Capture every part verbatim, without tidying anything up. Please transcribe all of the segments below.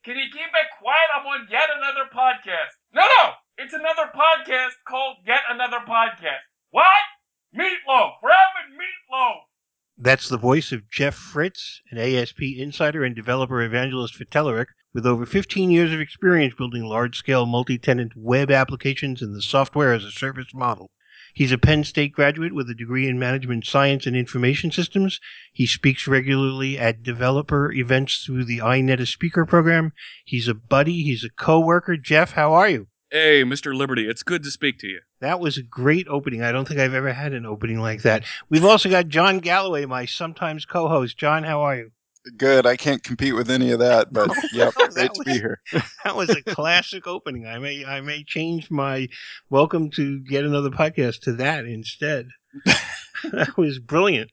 Can you keep it quiet? I'm on yet another podcast. No, no! It's another podcast called Yet Another Podcast. What? Meatloaf! We're having meatloaf! That's the voice of Jeff Fritz, an A S P insider and developer evangelist for Telerik, with over fifteen years of experience building large-scale multi-tenant web applications in the software-as-a-service model. He's a Penn State graduate with a degree in management science and information systems. He speaks regularly at developer events through the iNet Speaker program. He's a buddy. He's a co-worker. Jeff, how are you? Hey, Mister Liberty, it's good to speak to you. That was a great opening. I don't think I've ever had an opening like that. We've also got John Galloway, my sometimes co-host. John, how are you? Good. I can't compete with any of that, but yep, Oh, great was, to be here. That was a classic opening. I may I may change my welcome to Yet Another Podcast to that instead. That was brilliant.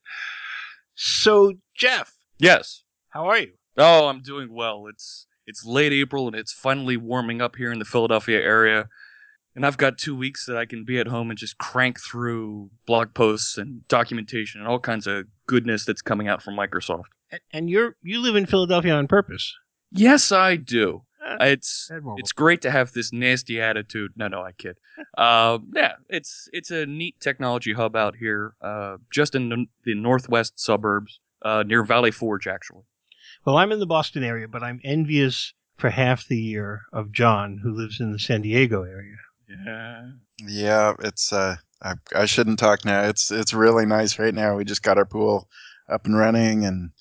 So, Jeff. Yes. How are you? Oh, I'm doing well. It's it's late April and it's finally warming up here in the Philadelphia area. And I've got two weeks that I can be at home and just crank through blog posts and documentation and all kinds of goodness that's coming out from Microsoft. And you're you live in Philadelphia on purpose. Yes, I do. Uh, it's it's great to have this nasty attitude. No, no, I kid. uh, yeah, it's it's a neat technology hub out here, uh, just in the, the northwest suburbs, uh, near Valley Forge, actually. Well, I'm in the Boston area, but I'm envious for half the year of John, who lives in the San Diego area. Yeah. Yeah, it's uh, I, I shouldn't talk now. It's it's really nice right now. We just got our pool up and running, and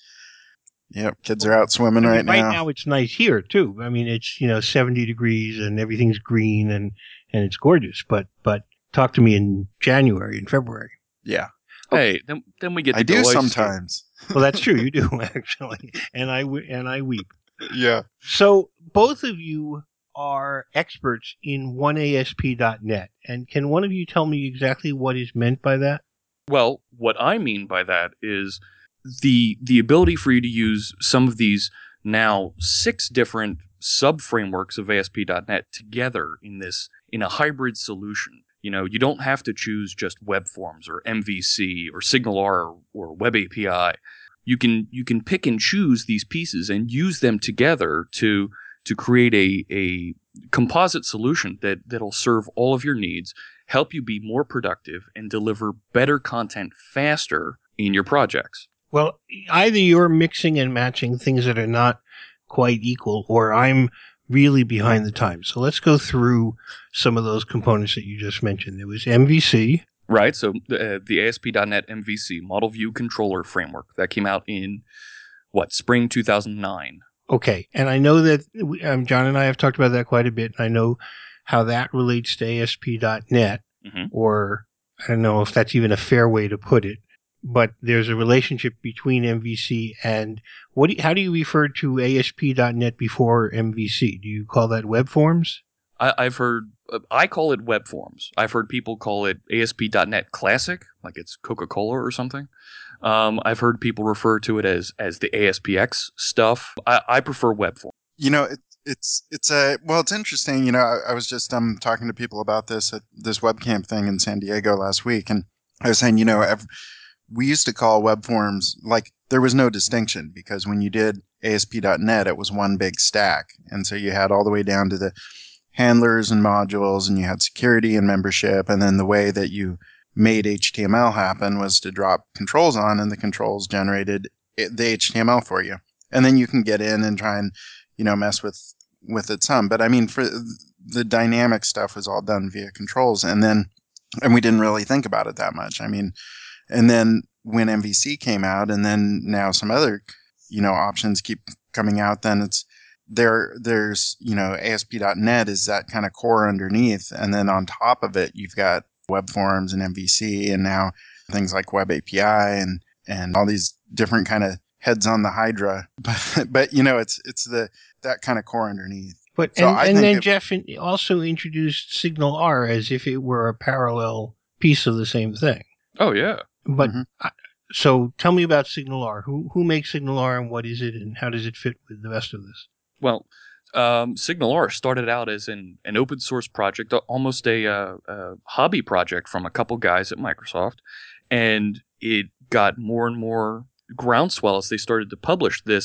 yep, kids are out swimming I mean, right, right now. Right now it's nice here too. I mean, it's, you know, seventy degrees and everything's green and, and it's gorgeous. But but talk to me in January and February. Yeah. Okay. Hey, then then we get to I do go sometimes. Well, that's true. You do actually, and I and I weep. Yeah. So both of you are experts in one A S P dot net, and can one of you tell me exactly what is meant by that? Well, what I mean by that is the the ability for you to use some of these now six different sub-frameworks of A S P dot net together in this in a hybrid solution. You know, you don't have to choose just web forms or M V C or SignalR or, or Web A P I. You can you can pick and choose these pieces and use them together to to create a a composite solution that that'll serve all of your needs, help you be more productive, and deliver better content faster in your projects. Well, either you're mixing and matching things that are not quite equal, or I'm really behind the times. So let's go through some of those components that you just mentioned. There was M V C. Right, so uh, the A S P dot net M V C, Model View Controller Framework, that came out in, what, spring two thousand nine. Okay, and I know that um, John and I have talked about that quite a bit. I know how that relates to A S P dot net, mm-hmm. or I don't know if that's even a fair way to put it, but there's a relationship between M V C and what? Do you, how do you refer to A S P dot net before M V C? Do you call that web forms? I, I've heard, uh, I call it web forms. I've heard people call it A S P dot net Classic, like it's Coca-Cola or something. Um, I've heard people refer to it as as the A S P X stuff. I, I prefer web form. You know, it, it's it's a well, it's interesting. You know, I, I was just um talking to people about this at this webcamp thing in San Diego last week, and I was saying, you know, I've, we used to call web forms like there was no distinction because when you did A S P dot net, it was one big stack, and so you had all the way down to the handlers and modules, and you had security and membership, and then the way that you made H T M L happen was to drop controls on, and the controls generated it, the H T M L for you. And then you can get in and try and, you know, mess with, with it some. But I mean, for the dynamic stuff was all done via controls. And then, and we didn't really think about it that much. I mean, and then when M V C came out, and then now some other, you know, options keep coming out, then it's, there, there's, you know, A S P dot net is that kind of core underneath. And then on top of it, you've got web forms and M V C, and now things like Web A P I and, and all these different kind of heads on the Hydra. But, but, you know, it's, it's the, that kind of core underneath. But, so and, I and think then it, Jeff also introduced SignalR as if it were a parallel piece of the same thing. Oh, yeah. But, mm-hmm. I, so tell me about SignalR. Who, who makes SignalR and what is it and how does it fit with the rest of this? Well, um, SignalR started out as an, an open source project, almost a, uh, a hobby project from a couple guys at Microsoft, and it got more and more groundswell as they started to publish this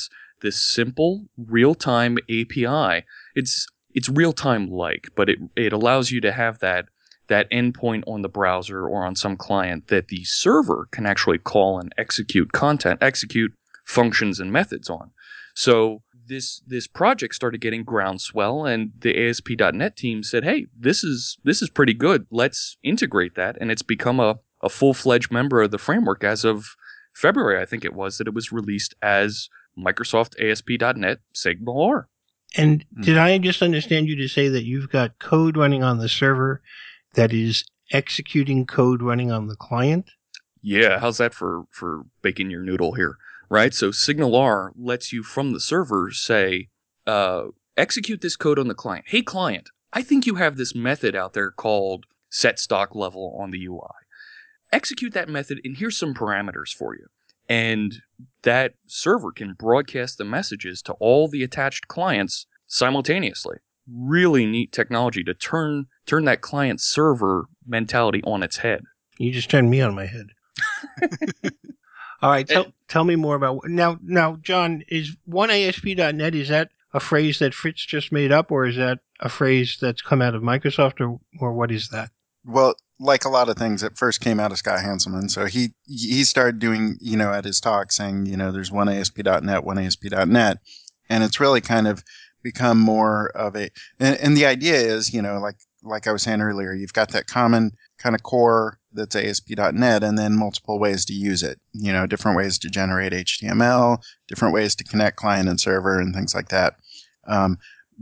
this simple real-time A P I. It's it's real-time like, but it it allows you to have that that endpoint on the browser or on some client that the server can actually call and execute content, execute functions and methods on. So this this project started getting groundswell, and the A S P dot net team said, hey, this is this is pretty good. Let's integrate that. And it's become a, a full-fledged member of the framework as of February, I think it was, that it was released as Microsoft A S P dot net SignalR. And did I just understand you to say that you've got code running on the server that is executing code running on the client? Yeah, how's that for, for baking your noodle here, right? So SignalR lets you from the server say, uh, execute this code on the client. Hey, client, I think you have this method out there called setStockLevel on the U I. Execute that method, and here's some parameters for you. And that server can broadcast the messages to all the attached clients simultaneously. Really neat technology to turn turn that client server mentality on its head. You just turned me on my head. All right, tell, tell me more about now. Now, John, is one A S P dot net, is that a phrase that Fritz just made up, or is that a phrase that's come out of Microsoft, or or what is that? Well, like a lot of things, it first came out of Scott Hanselman. So he he started doing, you know, at his talk saying, you know, there's one A S P dot net, one A S P dot net. And it's really kind of become more of a, and, and the idea is, you know, like, like I was saying earlier, you've got that common kind of core that's A S P dot net, and then multiple ways to use it, you know, different ways to generate H T M L, different ways to connect client and server and things like that. Um,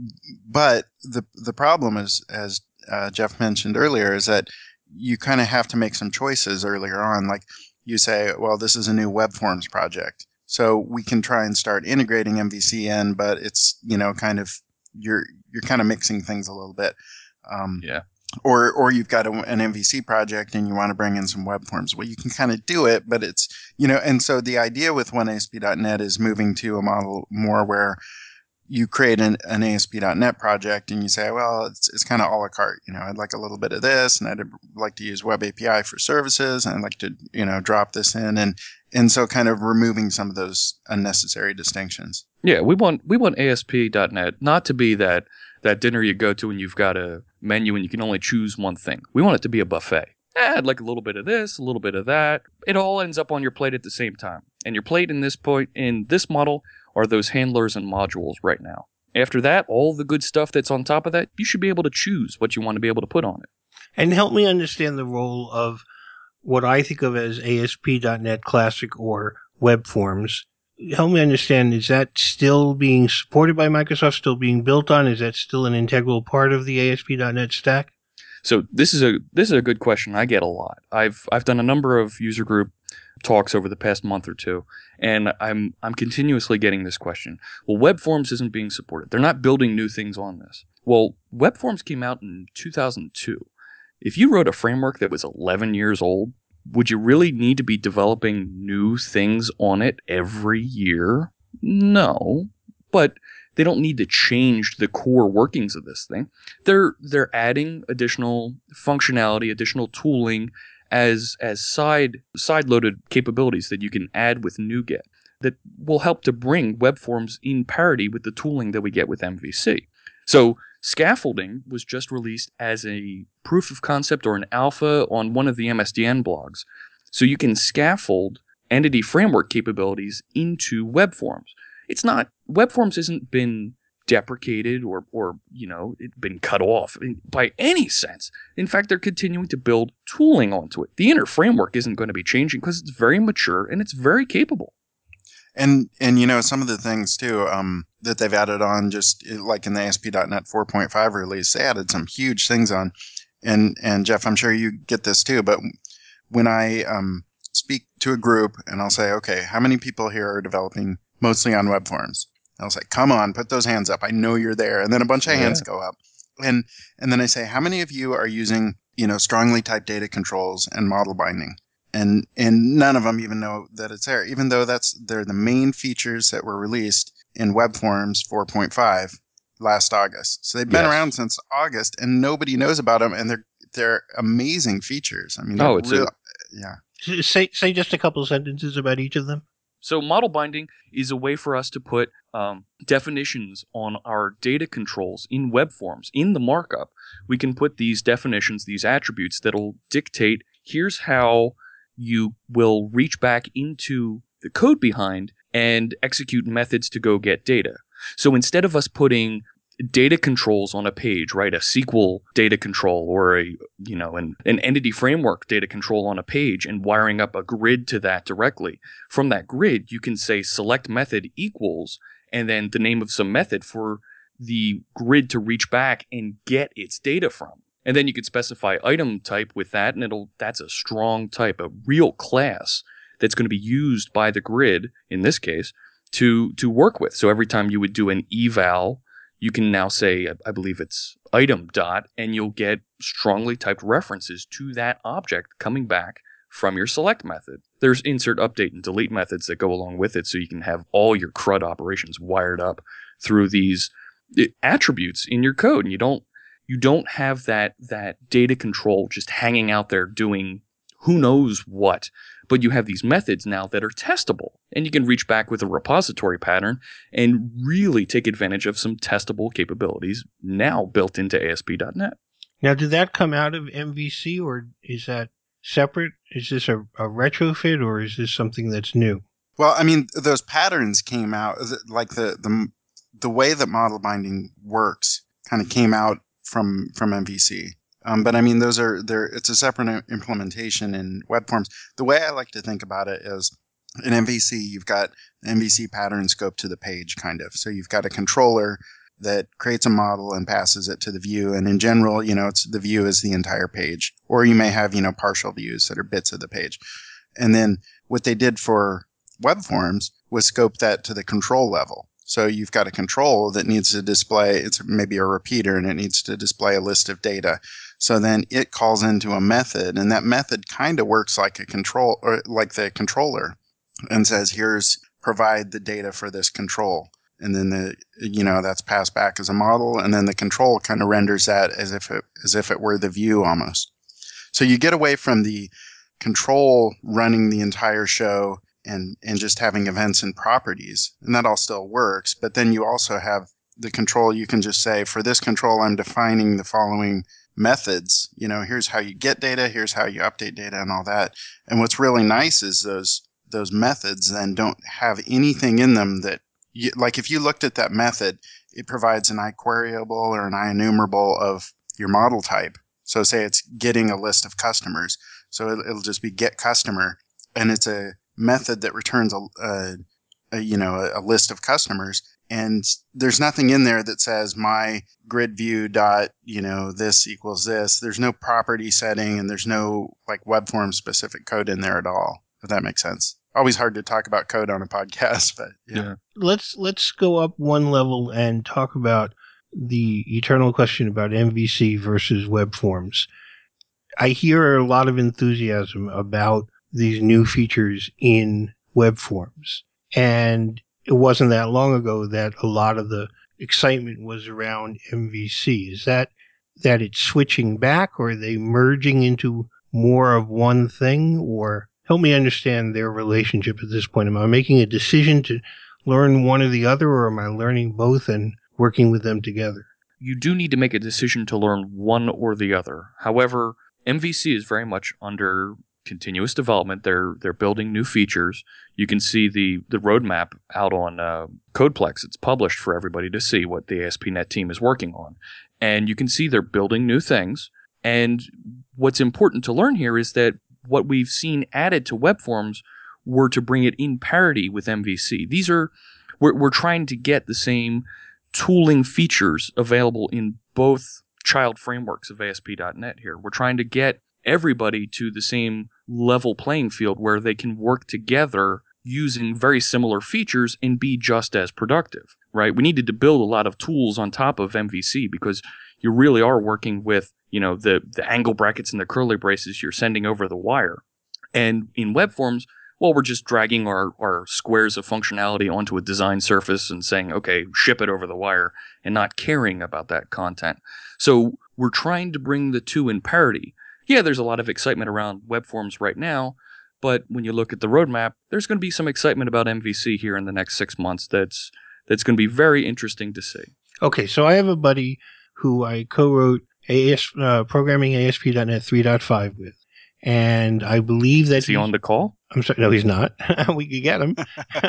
but the, the problem is, as uh, Jeff mentioned earlier, is that you kind of have to make some choices earlier on. Like you say, well, this is a new web forms project, so we can try and start integrating M V C in, but it's, you know, kind of, you're, you're kind of mixing things a little bit. Um, yeah. Or, or you've got a, an M V C project and you want to bring in some web forms. Well, you can kind of do it, but it's, you know, and so the idea with one A S P dot net is moving to a model more where you create an, an A S P dot net project and you say, well, it's, it's kind of a la carte. You know, I'd like a little bit of this, and I'd like to use Web A P I for services, and I'd like to, you know, drop this in. And, and so kind of removing some of those unnecessary distinctions. Yeah, we want we want A S P dot net not to be that that dinner you go to and you've got a menu and you can only choose one thing. We want it to be a buffet. Eh, I'd like a little bit of this, a little bit of that. It all ends up on your plate at the same time. And your plate in this point in this model are those handlers and modules right now. After that, all the good stuff that's on top of that, you should be able to choose what you want to be able to put on it. And help me understand the role of what I think of as A S P dot net Classic or web forms. Help me understand, is that still being supported by Microsoft, still being built on? Is that still an integral part of the A S P dot net stack? So this is a this is a good question I get a lot. I've I've done a number of user group talks over the past month or two, and I'm I'm continuously getting this question. Well, web forms isn't being supported. They're not building new things on this. Well, web forms came out in two thousand two. If you wrote a framework that was eleven years old, would you really need to be developing new things on it every year? No, but they don't need to change the core workings of this thing. They're they're adding additional functionality, additional tooling as as side side loaded capabilities that you can add with NuGet that will help to bring web forms in parity with the tooling that we get with M V C. So scaffolding was just released as a proof of concept or an alpha on one of the M S D N blogs. So you can scaffold entity framework capabilities into web forms. It's not, web forms hasn't been deprecated or, or you know, it been cut off by any sense. In fact, they're continuing to build tooling onto it. The inner framework isn't going to be changing because it's very mature and it's very capable. And, and you know, some of the things, too, um, that they've added on, just like in the A S P dot net four point five release, they added some huge things on. And, and Jeff, I'm sure you get this, too, but when I um, speak to a group and I'll say, okay, how many people here are developing mostly on web forms? I'll say, come on, put those hands up. I know you're there. And then a bunch of yeah. hands go up. And, and then I say, how many of you are using, you know, strongly typed data controls and model binding? And and none of them even know that it's there, even though that's they're the main features that were released in Web Forms four point five last August. So they've been yes. around since August, and nobody knows about them. And they're they're amazing features. I mean, oh, it's real, a, yeah. Say say just a couple of sentences about each of them. So model binding is a way for us to put um, definitions on our data controls in web forms. In the markup, we can put these definitions, these attributes that'll dictate, here's how you will reach back into the code behind and execute methods to go get data. So instead of us putting data controls on a page, right, a S Q L data control or a, you know, an, an entity framework data control on a page and wiring up a grid to that directly. From that grid, you can say select method equals and then the name of some method for the grid to reach back and get its data from. And then you could specify item type with that, and it'll that's a strong type, a real class that's going to be used by the grid, in this case, to to work with. So every time you would do an eval, you can now say, I believe it's item dot, and you'll get strongly typed references to that object coming back from your select method. There's insert, update, and delete methods that go along with it, so you can have all your CRUD operations wired up through these attributes in your code, and you don't you don't have that that data control just hanging out there doing who knows what, but you have these methods now that are testable, and you can reach back with a repository pattern and really take advantage of some testable capabilities now built into A S P dot net. Now, did that come out of M V C, or is that separate? Is this a, a retrofit, or is this something that's new? Well, I mean, those patterns came out, like the the, the way that model binding works kind of came out from from M V C. Um, but I mean, those are there. It's a separate implementation in web forms. The way I like to think about it is, in M V C, you've got M V C pattern scope to the page, kind of. So you've got a controller that creates a model and passes it to the view. And in general, you know, it's the view is the entire page, or you may have, you know, partial views that are bits of the page. And then what they did for web forms was scope that to the control level. So you've got a control that needs to display, it's maybe a repeater, and it needs to display a list of data. So then it calls into a method, and that method kind of works like a control, or like the controller, and says, here's provide the data for this control. And then the, you know, that's passed back as a model, and then the control kind of renders that as if it, as if it were the view almost. So you get away from the control running the entire show and, and just having events and properties, and that all still works. But then you also have the control. You can just say, for this control, I'm defining the following methods. You know, here's how you get data, here's how you update data, and all that. And what's really nice is those those methods then don't have anything in them that, you, like if you looked at that method, it provides an iQueryable or an iEnumerable of your model type. So say it's getting a list of customers. So it, it'll just be get customer, and it's a method that returns a, a, a you know a, a list of customers. And there's nothing in there that says my grid view dot, you know, this equals this. There's no property setting, and there's no like web form specific code in there at all, if that makes sense. Always hard to talk about code on a podcast, but yeah. yeah. Let's let's go up one level and talk about the eternal question about M V C versus web forms. I hear a lot of enthusiasm about these new features in web forms, and it wasn't that long ago that a lot of the excitement was around M V C. Is that that it's switching back, or are they merging into more of one thing? Or help me understand their relationship at this point. Am I making a decision to learn one or the other, or am I learning both and working with them together? You do need to make a decision to learn one or the other. However, M V C is very much under continuous development. They're they're building new features. You can see the the roadmap out on uh, Codeplex. It's published for everybody to see what the A S P dot net team is working on. And you can see they're building new things. And what's important to learn here is that what we've seen added to web forms were to bring it in parity with M V C. These are, we're, we're trying to get the same tooling features available in both child frameworks of A S P dot net here. We're trying to get everybody to the same level playing field where they can work together using very similar features and be just as productive, right? We needed to build a lot of tools on top of M V C because you really are working with, you know, the, the angle brackets and the curly braces you're sending over the wire. And in web forms, well, we're just dragging our, our squares of functionality onto a design surface and saying, okay, ship it over the wire, and not caring about that content. So we're trying to bring the two in parity. Yeah, there's a lot of excitement around web forms right now, But when you look at the roadmap, there's going to be some excitement about M V C here in the next six months. That's that's going to be very interesting to see. Okay, so I have a buddy who I co-wrote A S, uh, Programming A S P dot net three point five with, and I believe that Is he he's- on the call? I'm sorry, no, he's not. We could get him.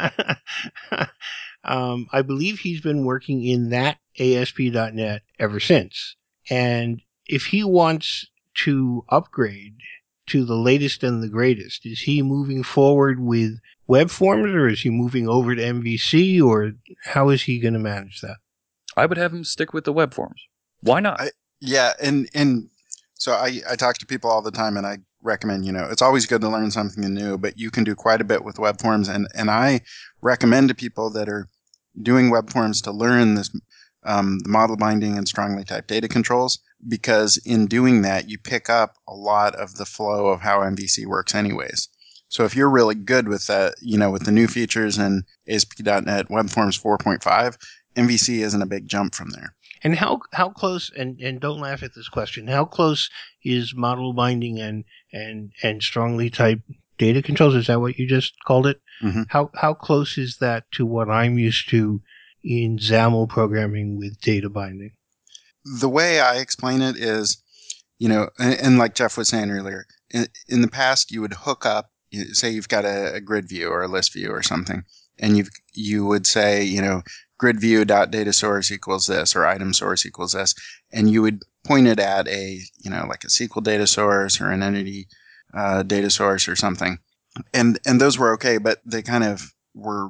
um, I believe he's been working in that A S P dot net ever since. And if he wants to upgrade to the latest and the greatest, is he moving forward with web forms, or is he moving over to M V C, or how is he going to manage that? I would have him stick with the web forms. Why not? I, yeah, and and so I, I talk to people all the time, and I recommend, you know, it's always good to learn something new, but you can do quite a bit with web forms, and, and I recommend to people that are doing web forms to learn this um, the model binding and strongly typed data controls, because in doing that, you pick up a lot of the flow of how M V C works anyways. So if you're really good with that, you know, with the new features in A S P dot net Web Forms four point five, M V C isn't a big jump from there. And how how close, and, and don't laugh at this question, how close is model binding and and, and strongly typed data controls? Is that what you just called it? Mm-hmm. How how close is that to what I'm used to in XAML programming with data binding? The way I explain it is, you know, and, and like Jeff was saying earlier, in, in the past you would hook up, say you've got a, a grid view or a list view or something, and you you would say, you know, grid view dot data source equals this, or item source equals this, and you would point it at a, you know, like a S Q L data source or an entity uh, data source or something, and and those were okay, but they kind of were,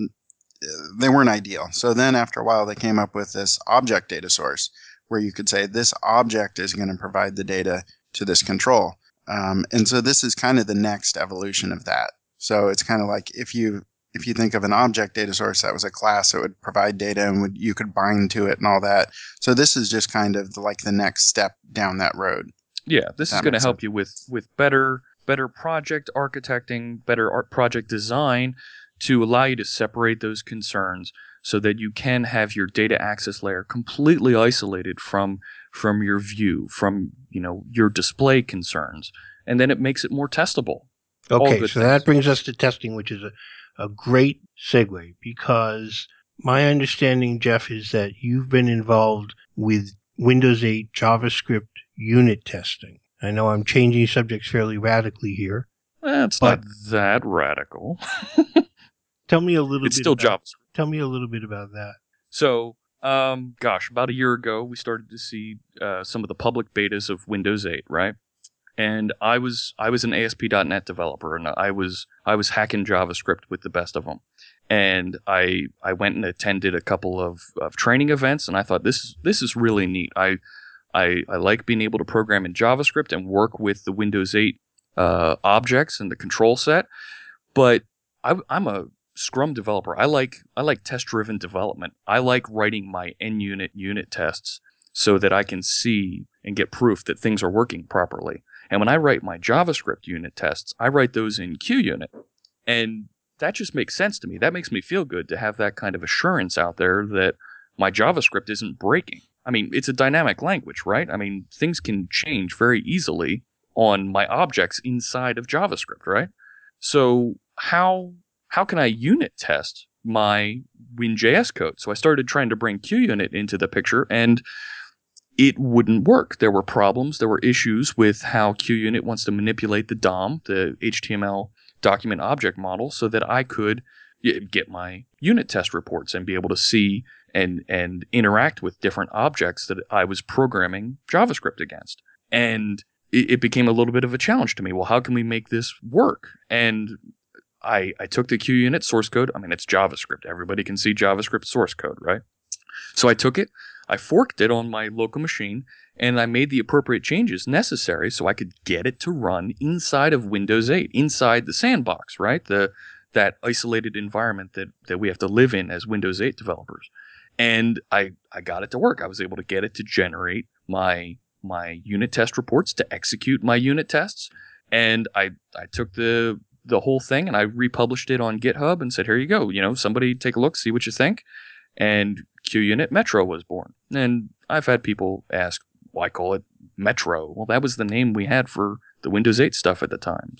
they weren't ideal. So then after a while they came up with this object data source where you could say this object is going to provide the data to this control, um, and so this is kind of the next evolution of that. So it's kind of like if you If you think of an object data source that was a class that would provide data and would, you could bind to it and all that. So this is just kind of the, like the next step down that road. Yeah, this is going to help you with, with better better project architecting, better art project design to allow you to separate those concerns so that you can have your data access layer completely isolated from from your view, from, you know, your display concerns, and then it makes it more testable. Okay, so things. that brings us to testing, which is a A great segue, because my understanding, Jeff, is that you've been involved with Windows eight JavaScript unit testing. I know I'm changing subjects fairly radically here. Eh, it's not that radical. Tell me a little it's bit still about, JavaScript. Tell me a little bit about that. So, um, gosh, about a year ago, we started to see uh, some of the public betas of Windows eight, right? And I was I was an A S P dot net developer, and I was I was hacking JavaScript with the best of them. And I I went and attended a couple of, of training events, and I thought this is this is really neat. I I I like being able to program in JavaScript and work with the Windows eight uh, objects and the control set. But I, I'm a Scrum developer. I like I like test driven development. I like writing my NUnit unit tests so that I can see and get proof that things are working properly. And when I write my JavaScript unit tests, I write those in QUnit. And that just makes sense to me. That makes me feel good to have that kind of assurance out there that my JavaScript isn't breaking. I mean, it's a dynamic language, right? I mean, things can change very easily on my objects inside of JavaScript, right? So how how can I unit test my WinJS code? So I started trying to bring QUnit into the picture, and it wouldn't work. There were problems. There were issues with how QUnit wants to manipulate the D O M, the H T M L document object model, so that I could get my unit test reports and be able to see and and interact with different objects that I was programming JavaScript against. And it, it became a little bit of a challenge to me. Well, how can we make this work? And I, I took the QUnit source code. I mean, it's JavaScript. Everybody can see JavaScript source code, right? So I took it, I forked it on my local machine, and I made the appropriate changes necessary so I could get it to run inside of Windows eight, inside the sandbox, right? The that isolated environment that, that we have to live in as Windows eight developers. And I, I got it to work. I was able to get it to generate my my unit test reports, to execute my unit tests. And I I took the the whole thing and I republished it on GitHub and said, here you go. You know, somebody take a look, see what you think. And QUnit Metro was born. And I've had people ask, why call it Metro? Well, that was the name we had for the Windows eight stuff at the time. So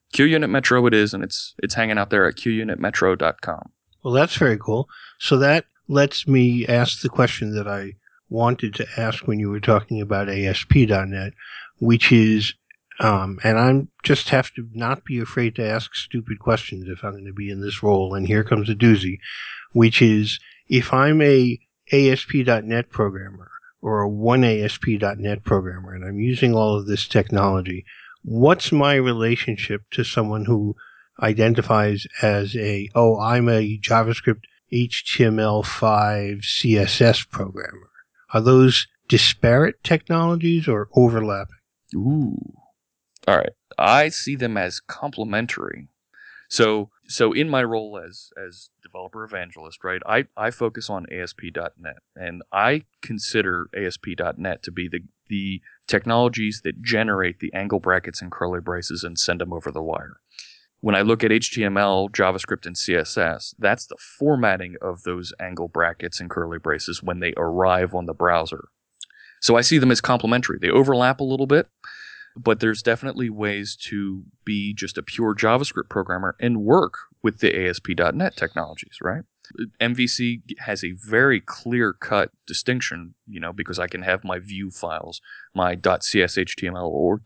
QUnit Metro it is, and it's it's hanging out there at q unit metro dot com. Well, that's very cool. So that lets me ask the question that I wanted to ask when you were talking about A S P dot net, which is, um, and I'm just have to not be afraid to ask stupid questions if I'm going to be in this role. And here comes a doozy, which is if I'm a A S P dot net programmer or a one A S P dot net programmer and I'm using all of this technology, what's my relationship to someone who identifies as a, oh, I'm a JavaScript H T M L five C S S programmer? Are those disparate technologies or overlapping? Ooh. All right. I see them as complementary. So so in my role as as developer evangelist, right, I, I focus on A S P dot net, and I consider A S P dot net to be the, the technologies that generate the angle brackets and curly braces and send them over the wire. When I look at H T M L, JavaScript, and C S S, that's the formatting of those angle brackets and curly braces when they arrive on the browser. So I see them as complementary. They overlap a little bit, but there's definitely ways to be just a pure JavaScript programmer and work with the A S P dot net technologies, right? M V C has a very clear-cut distinction, you know, because I can have my view files, my .cshtml or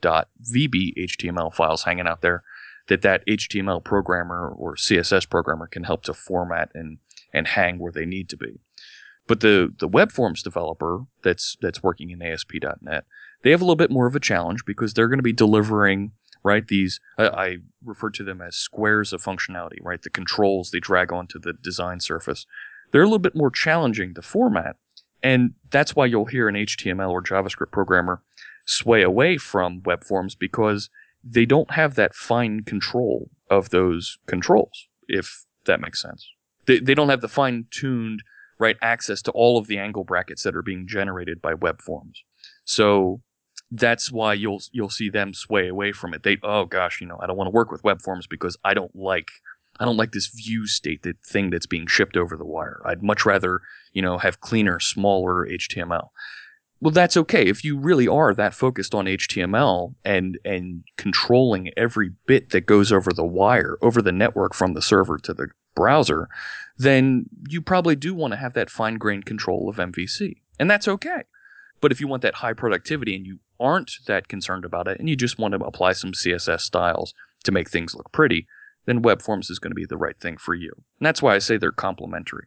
.vbhtml files hanging out there that that H T M L programmer or C S S programmer can help to format and, and hang where they need to be. But the, the web forms developer that's that's working in A S P dot net, they have a little bit more of a challenge because they're going to be delivering, right, these, I, I refer to them as squares of functionality, right, the controls they drag onto the design surface. They're a little bit more challenging to format, and that's why you'll hear an H T M L or JavaScript programmer sway away from web forms because they don't have that fine control of those controls, if that makes sense. They, they don't have the fine-tuned, right, access to all of the angle brackets that are being generated by web forms. So that's why you'll you'll see them sway away from it. They, oh gosh, you know, I don't want to work with web forms because I don't like I don't like this view state, that thing that's being shipped over the wire. I'd much rather, you know, have cleaner, smaller H T M L. Well, that's okay. If you really are that focused on H T M L and and controlling every bit that goes over the wire, over the network from the server to the browser, then you probably do want to have that fine-grained control of M V C. And that's okay. But if you want that high productivity and you aren't that concerned about it and you just want to apply some C S S styles to make things look pretty, then web forms is going to be the right thing for you. And that's why I say they're complementary.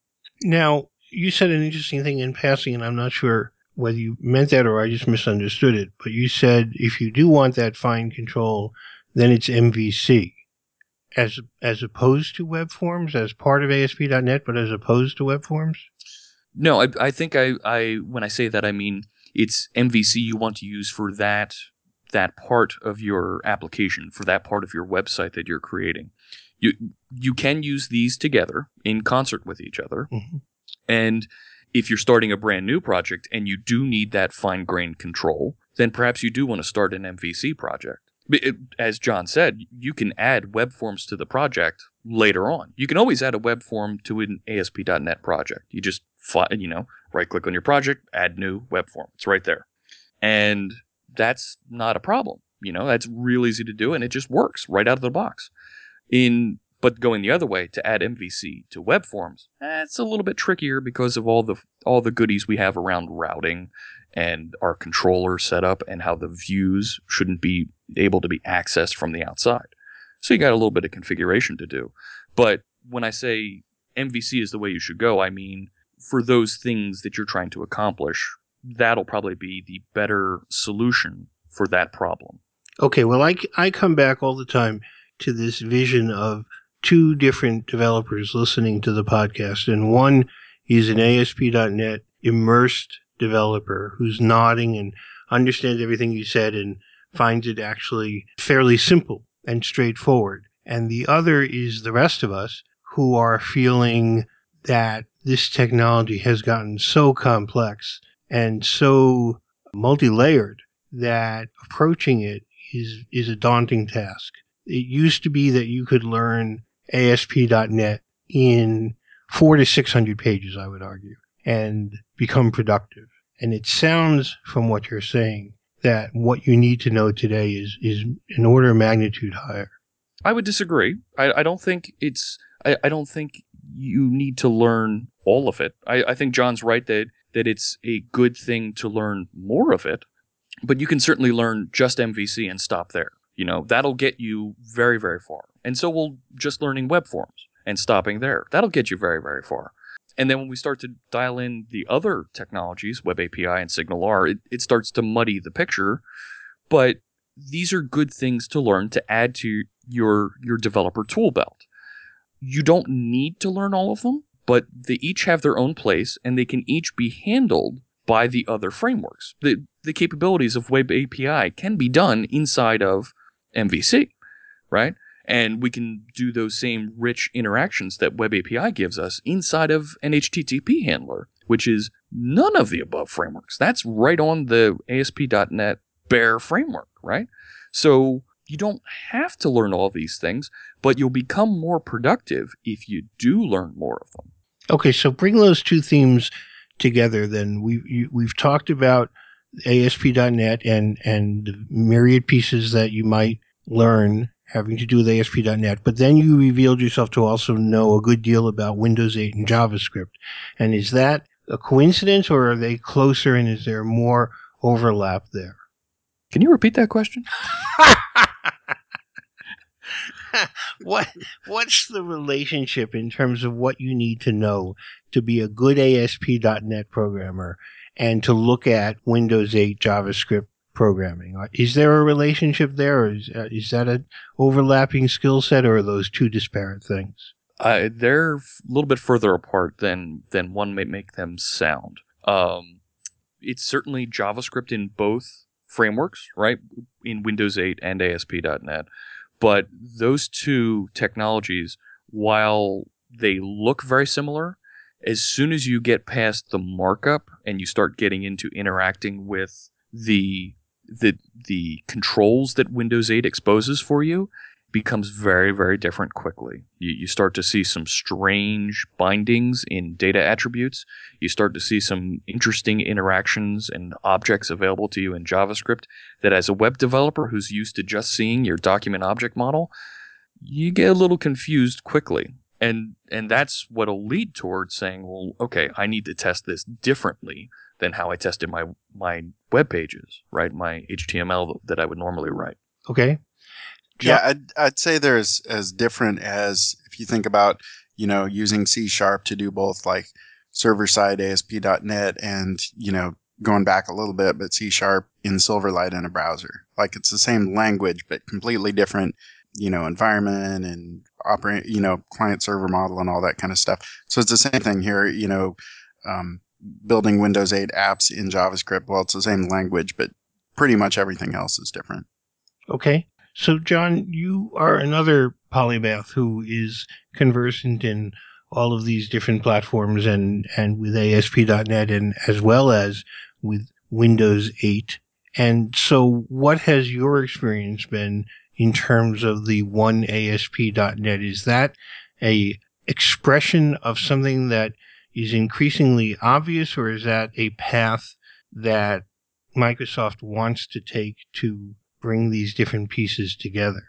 Now, you said an interesting thing in passing, and I'm not sure whether you meant that or I just misunderstood it, but you said if you do want that fine control, then it's M V C. As as opposed to web forms, as part of A S P dot net, but as opposed to web forms? No, I, I think I, I when I say that, I mean it's M V C you want to use for that that part of your application, for that part of your website that you're creating. You you can use these together in concert with each other. Mm-hmm. And if you're starting a brand new project and you do need that fine-grained control, then perhaps you do want to start an M V C project. But it, as John said, you can add web forms to the project later on. You can always add a web form to an A S P dot net project. You just, you know, right-click on your project, add new web form. It's right there. And that's not a problem. You know, that's real easy to do, and it just works right out of the box. In But going the other way, to add M V C to web forms, eh, it's a little bit trickier because of all the all the goodies we have around routing and our controller setup and how the views shouldn't be able to be accessed from the outside. So you got a little bit of configuration to do. But when I say M V C is the way you should go, I mean for those things that you're trying to accomplish, that'll probably be the better solution for that problem. Okay, well, I, I come back all the time to this vision of two different developers listening to the podcast, and one is an A S P dot net immersed developer who's nodding and understands everything you said and finds it actually fairly simple and straightforward. And the other is the rest of us who are feeling that this technology has gotten so complex and so multi-layered that approaching it is, is a daunting task. It used to be that you could learn A S P dot net in four to six hundred pages, I would argue, and become productive. And it sounds from what you're saying that what you need to know today is, is an order of magnitude higher. I would disagree. I, I don't think it's. I, I don't think you need to learn all of it. I, I think John's right that that it's a good thing to learn more of it, but you can certainly learn just M V C and stop there. You know, that'll get you very, very far. And so will just learning web forms and stopping there. That'll get you very, very far. And then when we start to dial in the other technologies, Web A P I and SignalR, it, it starts to muddy the picture. But these are good things to learn to add to your your developer tool belt. You don't need to learn all of them, but they each have their own place, and they can each be handled by the other frameworks. The, the capabilities of Web A P I can be done inside of M V C, right? And we can do those same rich interactions that Web A P I gives us inside of an H T T P handler, which is none of the above frameworks. That's right on the A S P dot net bare framework, right? So you don't have to learn all these things, but you'll become more productive if you do learn more of them. Okay, so bring those two themes together then. We, you, we've talked about A S P dot net and, and the myriad pieces that you might learn having to do with A S P dot net, but then you revealed yourself to also know a good deal about Windows eight and JavaScript. And is that a coincidence, or are they closer, and is there more overlap there? Can you repeat that question? what What's the relationship in terms of what you need to know to be a good A S P dot net programmer and to look at Windows eight JavaScript programming? Is there a relationship there, or is, uh, is that an overlapping skill set, or are those two disparate things? Uh, they're a little bit further apart than than one may make them sound. Um, it's certainly JavaScript in both frameworks, right? In Windows eight and A S P dot net. But those two technologies, while they look very similar, as soon as you get past the markup and you start getting into interacting with the the the controls that Windows eight exposes for you, becomes very, very different quickly. You, you start to see some strange bindings in data attributes. You start to see some interesting interactions and objects available to you in JavaScript that, as a web developer who's used to just seeing your document object model, you get a little confused quickly. And and that's what'll lead towards saying, well, okay, I need to test this differently than how I tested my, my web pages, right? My H T M L that I would normally write. Okay. Yeah, I'd, I'd say they're as, as different as if you think about, you know, using C Sharp to do both like server-side A S P dot net and, you know, going back a little bit, but C Sharp in Silverlight in a browser. Like it's the same language, but completely different, you know, environment and operate, you know, client server model and all that kind of stuff. So it's the same thing here, you know, um, building Windows eight apps in JavaScript. Well, it's the same language, but pretty much everything else is different. Okay. So, John, you are another polymath who is conversant in all of these different platforms and, and with A S P dot net and as well as with Windows eight. And so what has your experience been in terms of the one A S P dot net? Is that a expression of something that is increasingly obvious, or is that a path that Microsoft wants to take to bring these different pieces together?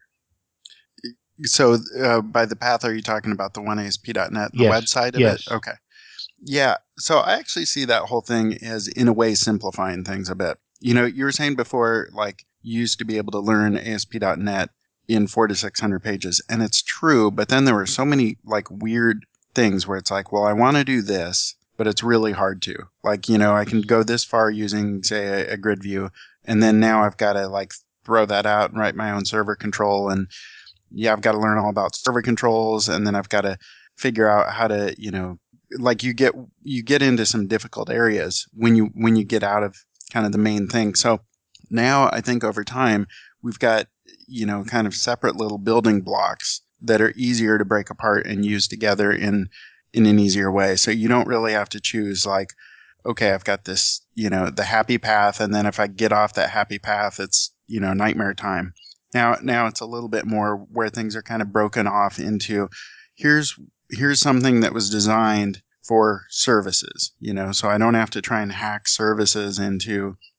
So uh, by the path, are you talking about the one A S P dot net, the yes. website of yes. it? Okay. Yeah. So I actually see that whole thing as, in a way, simplifying things a bit. You know, you were saying before, like, you used to be able to learn A S P dot net in four to six hundred pages. And it's true. But then there were so many, like, weird things where it's like, well, I want to do this, but it's really hard to. Like, you know, I can go this far using, say, a, a grid view. And then now I've got to, like, throw that out and write my own server control. And yeah, I've got to learn all about server controls. And then I've got to figure out how to, you know, like you get, you get into some difficult areas when you, when you get out of kind of the main thing. So now I think over time we've got, you know, kind of separate little building blocks that are easier to break apart and use together in, in an easier way. So you don't really have to choose like, okay, I've got this, you know, the happy path. And then if I get off that happy path, it's, you know, nightmare time. Now, now it's a little bit more where things are kind of broken off into here's, here's something that was designed for services, you know, so I don't have to try and hack services into,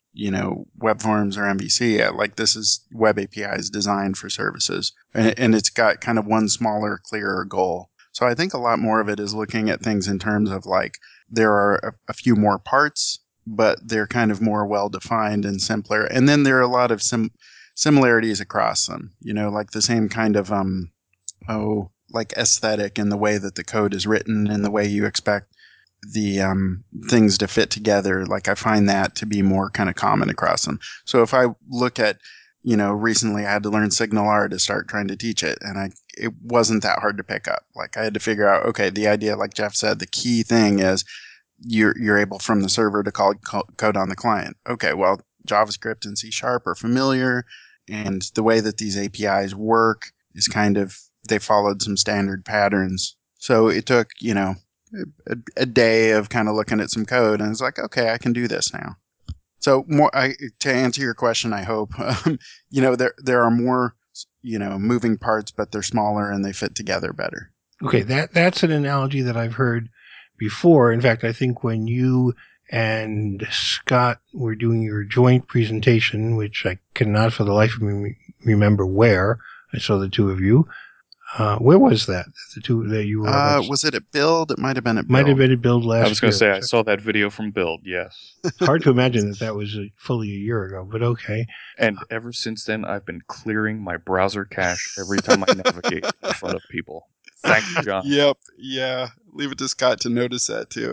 you know, web forms or M V C. Like this is web A P Is designed for services, and, and it's got kind of one smaller, clearer goal. So I think a lot more of it is looking at things in terms of like there are a, a few more parts, but they're kind of more well-defined and simpler. And then there are a lot of sim- similarities across them, you know, like the same kind of, um, oh, like aesthetic in the way that the code is written and the way you expect the um, things to fit together. Like I find that to be more kind of common across them. So if I look at, you know, recently I had to learn SignalR to start trying to teach it, and I it wasn't that hard to pick up. Like I had to figure out, okay, the idea, like Jeff said, the key thing is you're you're able from the server to call co- code on the client. Okay, well, JavaScript and C Sharp are familiar, and the way that these A P Is work is kind of, they followed some standard patterns. So it took, you know, a, a day of kind of looking at some code, and it's like, okay, I can do this now. So more, I, to answer your question, I hope, um, you know, there there are more, you know, moving parts, but they're smaller and they fit together better. Okay, that that's an analogy that I've heard before. In fact, I think when you and Scott were doing your joint presentation, which I cannot for the life of me remember where, I saw the two of you. Uh, where was that? The two that you were. Uh, was it at Build? It might have been at Build. Might have been at Build last year. I was going to say, I saw that video from Build, yes. It's hard to imagine that that was a, fully a year ago, but okay. And ever since then, I've been clearing my browser cache every time I navigate in front of people. Thanks, John. Yep. Yeah. Leave it to Scott to notice that too.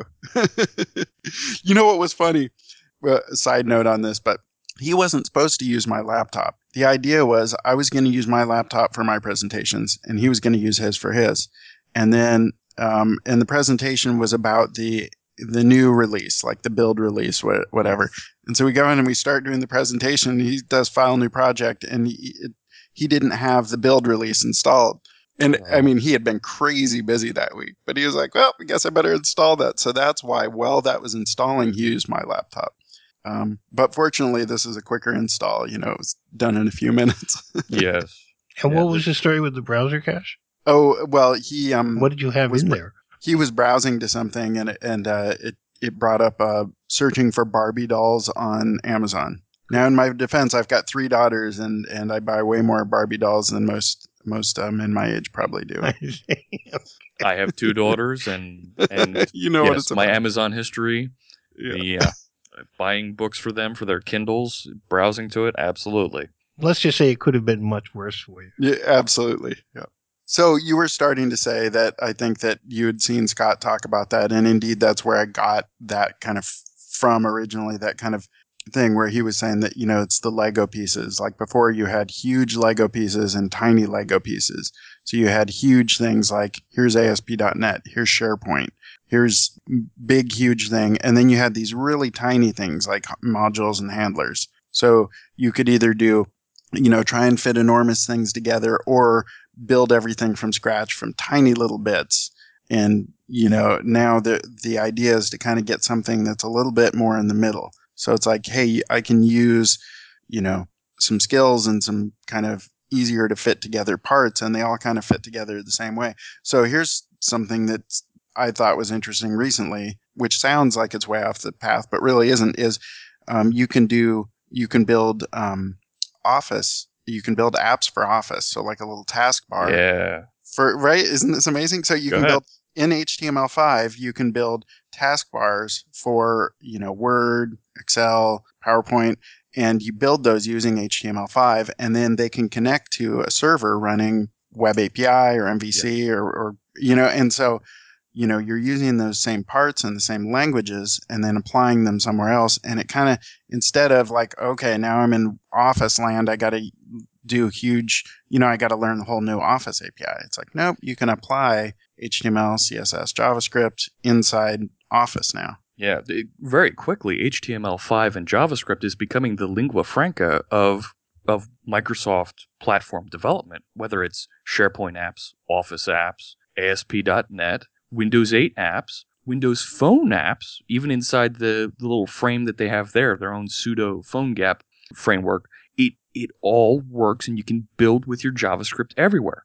You know what was funny? Well, side note on this, but he wasn't supposed to use my laptop. The idea was I was going to use my laptop for my presentations, and he was going to use his for his. And then, um, and the presentation was about the the new release, like the build release, whatever. And so we go in and we start doing the presentation. He does file new project, and he, it, he didn't have the build release installed. And I mean, he had been crazy busy that week, but he was like, well, I guess I better install that. So that's why, while that was installing, he used my laptop. Um, but fortunately, this is a quicker install. You know, it was done in a few minutes. Yes. And Yeah, what was the story with the browser cache? Oh, well, he... Um, what did you have was, in there? He was browsing to something, and, and uh, it, it brought up uh, searching for Barbie dolls on Amazon. Now, in my defense, I've got three daughters, and, and I buy way more Barbie dolls than most most um, in my age probably do. I have two daughters, and, and you know yes, what it's about. My Amazon history, Yeah. the, uh, buying books for them for their Kindles, browsing to it, absolutely. Let's just say it could have been much worse for you. Yeah, absolutely. Yeah. So you were starting to say that I think that you had seen Scott talk about that, and indeed that's where I got that kind of from originally, that kind of thing where he was saying that, you know, it's the Lego pieces. Like before you had huge Lego pieces and tiny Lego pieces. So you had huge things like here's A S P dot net, here's SharePoint, here's big, huge thing. And then you had these really tiny things like modules and handlers. So you could either do, you know, try and fit enormous things together or build everything from scratch from tiny little bits. And, you know, now the the idea is to kind of get something that's a little bit more in the middle. So it's like, hey, I can use, you know, some skills and some kind of easier to fit together parts, and they all kind of fit together the same way. So here's something that I thought was interesting recently, which sounds like it's way off the path, but really isn't, is um, you can do, you can build um, Office. You can build apps for Office. So like a little taskbar. Yeah. For, right? Isn't this amazing? So you Go can ahead. build in H T M L five, you can build taskbars for, you know, Word, Excel, PowerPoint, and you build those using H T M L five, and then they can connect to a server running Web A P I or M V C yeah. or, or, you know, and so, you know, you're using those same parts and the same languages and then applying them somewhere else. And it kind of, instead of like, okay, now I'm in Office land, I got to do huge, you know, I got to learn the whole new Office A P I. It's like, nope, you can apply H T M L, C S S, JavaScript inside Office now. Yeah, it, very quickly, H T M L five and JavaScript is becoming the lingua franca of of Microsoft platform development, whether it's SharePoint apps, Office apps, A S P dot net, Windows eight apps, Windows Phone apps, even inside the, the little frame that they have there, their own pseudo PhoneGap framework. It it all works, and you can build with your JavaScript everywhere.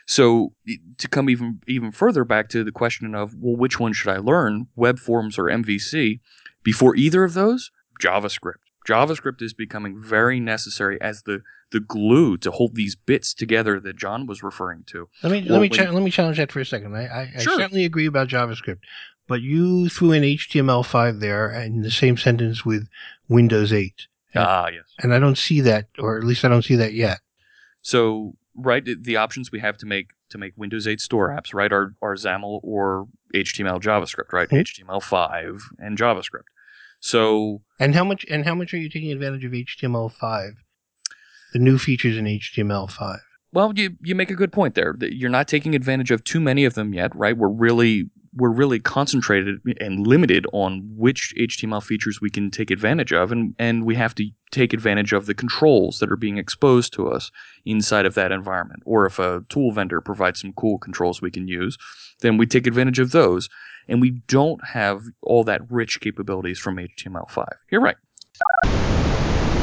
So to come even even further back to the question of, well, which one should I learn, web forms or M V C? Before either of those, JavaScript. JavaScript is becoming very necessary as the, the glue to hold these bits together that John was referring to. Let me Or let me when- cha- let me challenge that for a second. I, I, Sure. I certainly agree about JavaScript, but you threw in H T M L five there in the same sentence with Windows eight, and, Ah, yes. and I don't see that, or at least I don't see that yet. So, right, the- the options we have to make to make Windows eight store apps, right, are, are XAML or H T M L JavaScript, right? Mhm. H T M L five and JavaScript. So, And how much and how much are you taking advantage of H T M L five? The new features in H T M L five. well, you you make a good point there. That you're not taking advantage of too many of them yet, right? We're really we're really concentrated and limited on which H T M L features we can take advantage of, and and we have to take advantage of the controls that are being exposed to us inside of that environment. Or if a tool vendor provides some cool controls we can use, then we take advantage of those. And we don't have all that rich capabilities from H T M L five. You're right.